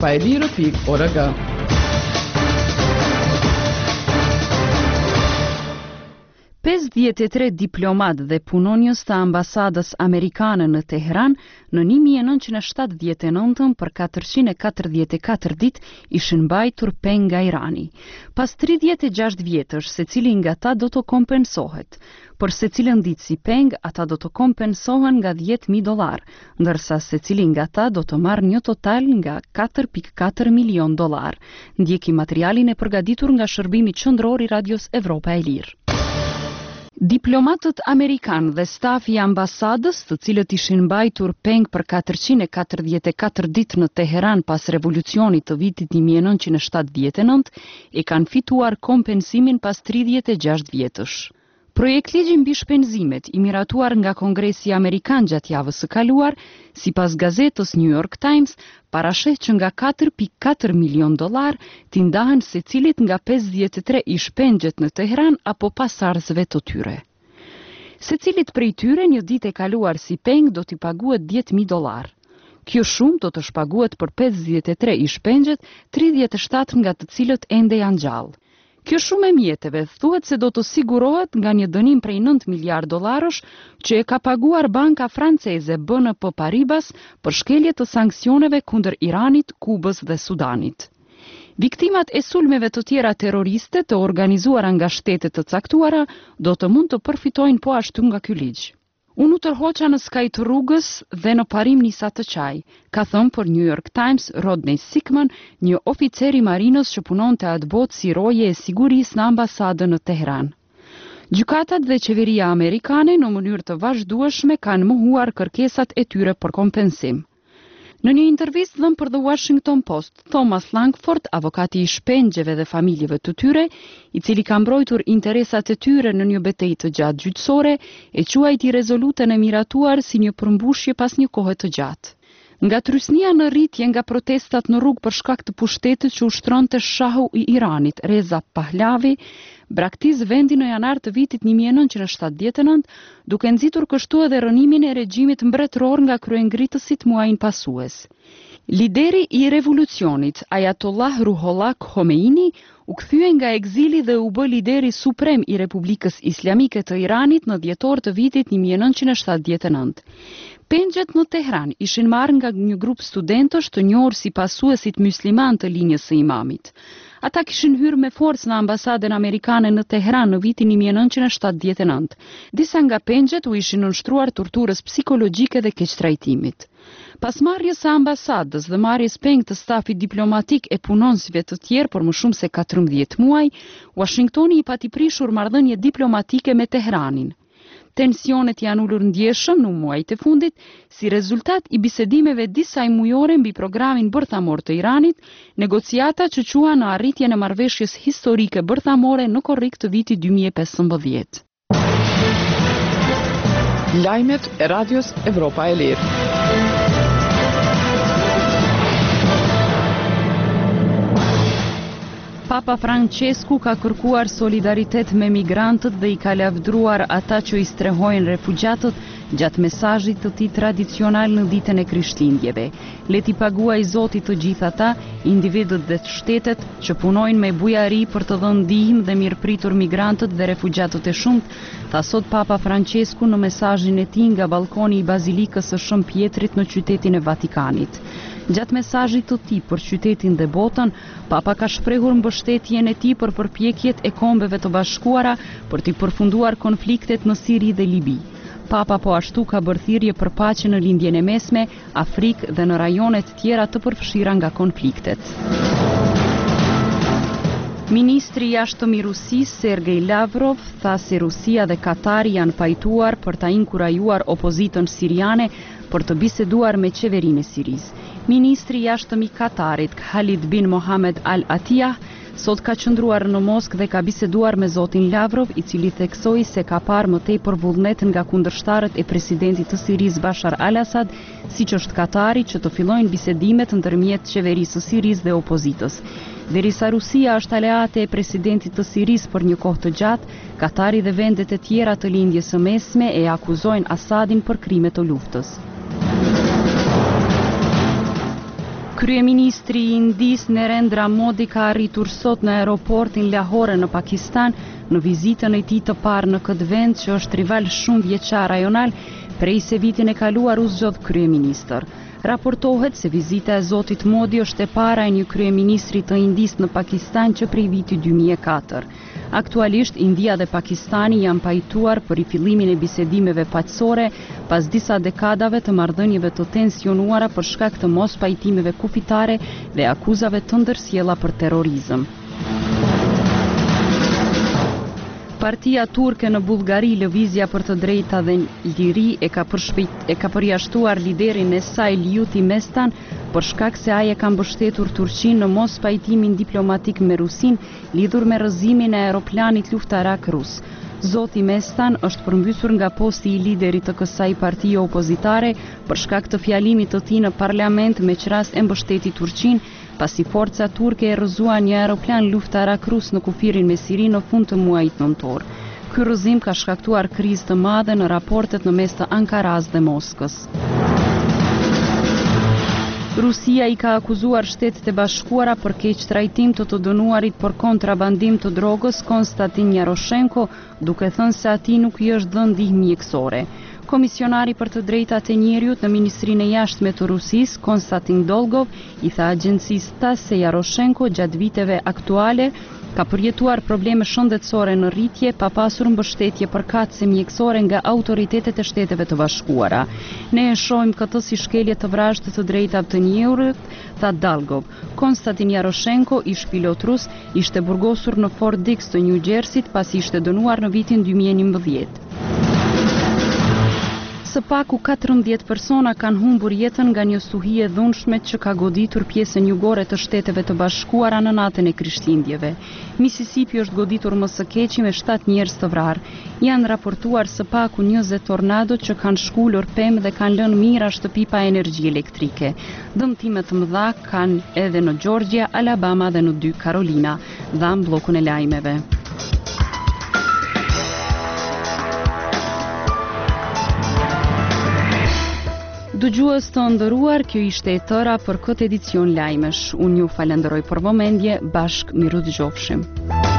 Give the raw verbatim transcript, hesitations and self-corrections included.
pa e lirë pikë org. pesëdhjetë e tre diplomat dhe punonjës të ambasadës amerikane në Teheran në një mijë e nëntëqind e shtatëdhjetë e nëntë për katërqind e katërdhjetë e katër ditë ishin mbajtur peng nga Irani. Pas tridhjetë e gjashtë vjetësh, secili nga ta do të kompensohet. Për secilën ditë si peng, ata do të kompensohen nga dhjetë mijë dollar, ndërsa secili nga ta do të marrë një total nga katër pikë katër milion dollar. Ndjeki materialin e përgatitur nga shërbimi qendror i Radios Evropa e Lirë. Diplomatët amerikanë dhe stafi i ambasadës, të cilët ishin mbajtur peng për katërqind e katërdhjetë e katër ditë në Teheran pas revolucionit të vitit një mijë e nëntëqind e shtatëdhjetë e nëntë, e kanë fituar kompensimin pas tridhjetë e gjashtë vjetësh. Projektligji mbi shpenzimet i miratuar nga Kongresi Amerikan gjatë javës së kaluar, sipas gazetës New York Times, parasheh që nga katër pikë katër milion dollar t'i ndahen secilit nga pesëdhjetë e tre ish pengjet në Teheran apo pasardhësve të tyre. Secilit prej tyre një ditë e kaluar si peng do t'i paguhet dhjetë mijë dollar. Kjo shumë do të shpaguhet për pesëdhjetë e tre ish pengjet, tridhjetë e shtatë nga të cilët ende janë gjallë. Kjo shumë e mjeteve thuhet se do të sigurohet nga një dënim prej nëntë miliardë dollarësh që e ka paguar banka franceze B N P Paribas për shkelje të sanksioneve kundër Iranit, Kubës dhe Sudanit. Viktimat e sulmeve të tjera terroriste të organizuara nga shtetet të caktuara do të mund të përfitojnë po ashtu nga ky ligj. Unë u tërhoqa në skaj të rrugës dhe në parim nisa të qaj, ka thënë për New York Times Rodney Sickman, një oficer i marinës që punonte atë botë si roje e sigurisë në ambasadën në Teheran. Gjykatat dhe qeveria amerikane në mënyrë të vazhdueshme kanë mohuar kërkesat e tyre për kompensim. Në një intervistë dhënë për The Washington Post, Thomas Langford, avokati i shpengjeve dhe familjeve të tyre, i cili ka mbrojtur interesat e tyre në një betejë të gjatë gjyqësore, e quajti rezolutën e miratuar si një përmbushje pas një kohe të gjatë. Nga trysnia në rritje nga protestat në rrugë për shkak të pushtetit që ushtronte shahu i Iranit, Reza Pahlavi, braktis vendi në janar të vitit një mijë e nëntëqind e shtatëdhjetë e nëntë, duke nxitur kështu edhe rënimin e regjimit mbretëror nga kryengritësit muajin pasues. Lideri i revolucionit, Ayatollah Ruhollah Khomeini, u kthye nga egzili dhe u bë lideri suprem i Republikës Islamike të Iranit në dhjetor të vitit një mijë e nëntëqind e shtatëdhjetë e nëntë. Pengjet në Tehran ishin marrë nga një grup studentësh të njohur si pasuesit mysliman të linjës së imamit. Ata kishin hyrë me forcë në ambasadën amerikane në Teheran në vitin një mijë e nëntëqind e shtatëdhjetë e nëntë. Disa nga pengjet u ishin nënshtruar torturës psikologjike dhe keqtrajtimit. Pas marrjes së ambasadës dhe marrjes peng të stafit diplomatik e punonësve të tjerë për më shumë se katërmbëdhjetë muaj, Washingtoni i pati prishur marrëdhënie diplomatike me Teheranin. Tensionet janë ulur ndjeshëm në muajt e fundit si rezultat i bisedimeve disa mujore mbi programin bërthamor të Iranit, negociata që quan në arritjen e marrëveshjes historike bërthamore në korrik të vitit dy mijë e pesëmbëdhjetë. Lajmet e Radios Evropa e Lirë. Papa Francesku ka kërkuar solidaritet me migrantët dhe i ka lavdruar ata që i strehojnë refugjatët gjatë mesazhit të tij tradicional në ditën e Krishtlindjeve. Le t'i paguaj Zoti të gjithë ata, individët dhe shtetet që punojnë me bujari për të dhënë ndihmë dhe mirëpritur migrantët dhe refugjatët e shumt, tha sot Papa Francesku në mesazhin e tij nga balkoni i Bazilikës së Shën Pjetrit në qytetin e Vatikanit. Gjatë mesazhit të tij për qytetin dhe botën, Papa ka shprehur mbështetjen e tij për përpjekjet e Kombeve të Bashkuara për të përfunduar konfliktet në Siri dhe Libi. Papa po ashtu ka bërë thirrje për paqe në lindjen e mesme, Afrikë dhe në rajonet tjera të përfshira nga konfliktet. Ministri i jashtëm i Rusisë, Sergej Lavrov, tha se Rusia dhe Katari janë pajtuar për ta inkurajuar opozitën siriane për të biseduar me qeverinë e Sirisë. Ministri i jashtëm i Katarit, Khalid bin Mohammed Al Atiyah, sot ka qëndruar në Moskë dhe ka biseduar me zotin Lavrov, i cili theksoi se ka parë më tepër vullnet nga kundërshtarët e presidentit të Sirisë Bashar al-Assad, siç është Katari, që të fillojnë bisedimet ndërmjet qeverisë së Sirisë dhe opozitës. Derisa Rusia është aleate e presidentit të Sirisë për një kohë të gjatë, Katari dhe vendet e tjera të lindjes së mesme e akuzojnë Assadin për krime të luftës. Kryeministri i Indis Narendra Modi ka arritur sot në aeroportin Lahore në Pakistan në vizitën e tij të parë në këtë vend që është rival shumë vjeçar rajonal prej se vitin e kaluar u zgjodh kryeministër. Raportohet se vizita e zotit Modi është e para e një kryeministri të Indis në Pakistan që prej vitit dy mijë e katër. Aktualisht, India dhe Pakistani janë pajtuar për rifillimin e bisedimeve paqësore pas disa dekadave të marrëdhënieve të tensionuara për shkak të mos pajtimeve kufitare dhe akuzave të ndërsjella për terrorizëm. Partia turke në Bullgari, Lëvizja për të drejta dhe liri, e ka, e ka përjashtuar liderin e saj Ljuti Mestan për shkak se ai e ka mbështetur Turqinë në mos pajtimin diplomatik me Rusin lidhur me rrëzimin e aeroplanit luftarak rus. Zoti Mestan është përmbysur nga posti i liderit të kësaj partie opozitare për shkak të fjalimit të tij në parlament me qrast e mbështeti Turqinë pasi forca turke e rrëzuan një aeroplan luftarak rus në kufirin me Siri në fund të muajit nëntor. Ky rrëzim ka shkaktuar krizë të madhe në raportet në mes të Ankaras dhe Moskës. Rusia i ka akuzuar Shtetet e Bashkuara për keq trajtim të të dënuarit për kontrabandim të drogës Konstantin Jaroshenko, duke thënë se atij nuk i është dhënë ndihmë mjekësore. Komisionari për të drejtat e njeriut në Ministrinë e Jashtme të Rusisë, Konstantin Dolgov, i tha agjencisë TASS se Jaroshenko gjatë viteve aktuale ka përjetuar probleme shëndetësore në rritje pa pasur mbështetje përkatëse mjekësore nga autoritetet e Shteteve të Bashkuara. Ne e shohim këtë si shkelje të vrasë të drejtave të njerit, tha Dolgov. Konstantin Jaroshenko, ish pilot rus, ishte burgosur në Fort Dix të New Jersey pasi ishte dënuar në vitin dy mijë e njëmbëdhjetë. Së paku katërmbëdhjetë persona kanë humbur jetën nga një stuhi e dhunshme që ka goditur pjesën jugore të Shteteve të Bashkuara në natën e Krishtlindjeve. Mississippi është goditur më së keqi me shtatë njerëz të vrarë. Janë raportuar së paku njëzet tornado që kanë shkullur pemë dhe kanë lënë mijëra shtëpi pa energji elektrike. Dëmtime të mëdha kanë edhe në Georgia, Alabama dhe në dy Carolina. Dham bllokun e lajmeve. Dëgjues të nderuar, kjo ishte e tëra për këtë edicion lajmesh. Unë ju falenderoj për vëmendje, bashkë miru dëgjofshim.